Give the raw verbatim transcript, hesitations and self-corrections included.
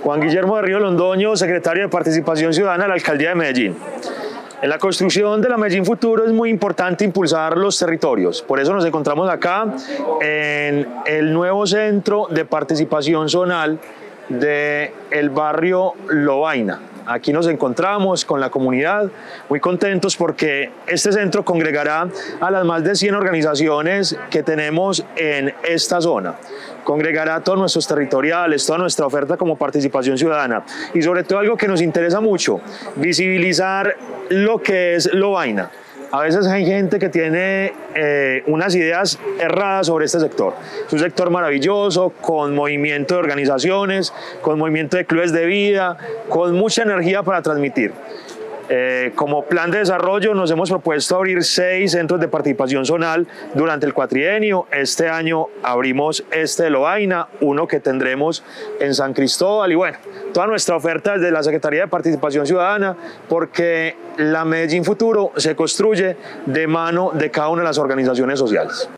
Juan Guillermo de Río Londoño, secretario de Participación Ciudadana de la Alcaldía de Medellín. En la construcción de la Medellín Futuro es muy importante impulsar los territorios. Por eso nos encontramos acá en el nuevo centro de participación zonal del barrio Lovaina. Aquí nos encontramos con la comunidad, muy contentos porque este centro congregará a las más de cien organizaciones que tenemos en esta zona. Congregará a todos nuestros territoriales, toda nuestra oferta como participación ciudadana y sobre todo algo que nos interesa mucho, visibilizar lo que es Lovaina. A veces hay gente que tiene eh, unas ideas erradas sobre este sector. Es un sector maravilloso, con movimiento de organizaciones, con movimiento de clubes de vida, con mucha energía para transmitir. Eh, como plan de desarrollo nos hemos propuesto abrir seis centros de participación zonal durante el cuatrienio. Este año abrimos este de Lovaina, uno que tendremos en San Cristóbal y bueno, toda nuestra oferta desde la Secretaría de Participación Ciudadana porque la Medellín Futuro se construye de mano de cada una de las organizaciones sociales.